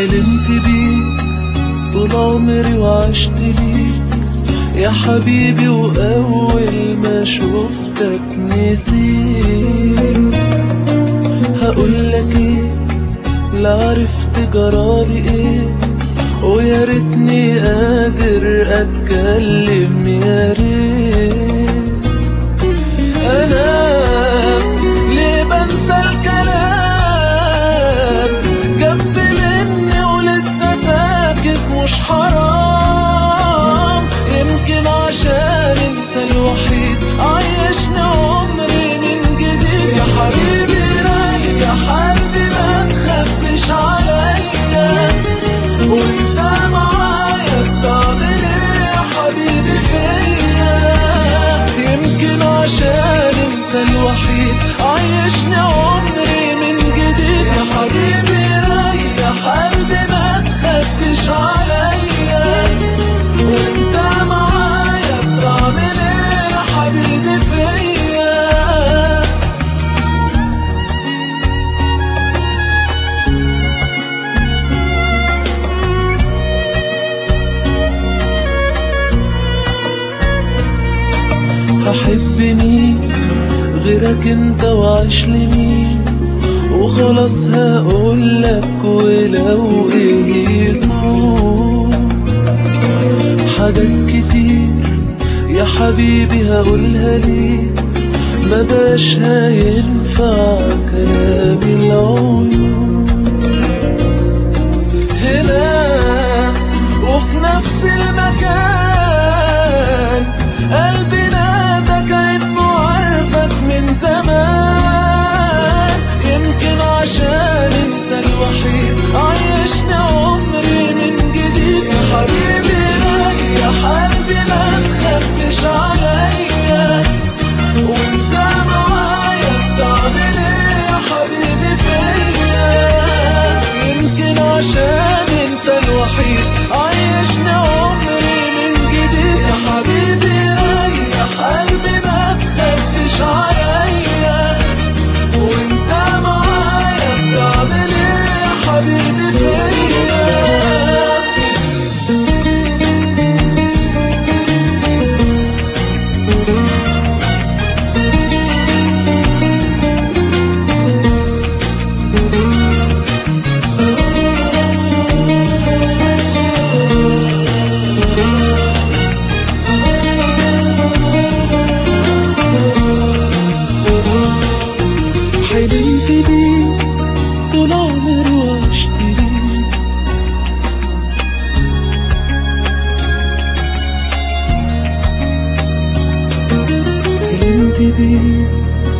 حلمت بيك طول عمري وعشت ليك يا حبيبي، وأول ما شفتك نسيت. هقولك ايه لا عرفت جرالي ايه، ويا ريتني قادر اتكلم يا ريت. انا ليه بنسى الكلام جنب مني ولسه ساكت؟ مش حرام؟ يمكن عشان انت الوحيد عايشني عمري من جديد. يا حبيبي ريح قلبي ما تخبيش عليا، وانت معايا بتعمل ايه يا حبيبي فيا؟ يمكن عشان انت الوحيد عايشني عمري من جديد. يا حبيبي ريح قلبي ما تخبيش عليا، وانت معايا بتعمل ايه يا حبيبي فيا؟ هحب مين غيرك انت وعاش لمين؟ وخلاص هقولك ولو ايه يكون. حاجات كتير يا حبيبي هقولها ليك، ما بقاش هينفع كلامي العيون. هنا وفي نفس المكان قلبي نادى كأنه عارفك من زمان. يمكن عشان انت الوحيد عايشني عمري من جديد. يا حبيبي ريح قلبي ما تخبيش عليا، وانت معايا بتعمل ايه يا حبيبي فيا؟ يمكن عشان انت الوحيد عايشني عمري من جديد. يا حبيبي ريح قلبي ما تخبيش عليا، وانت معايا بتعمل ايه يا حبيبي فيا؟ حلمت بيك طول عمري وعشت ليك، حلمت بيك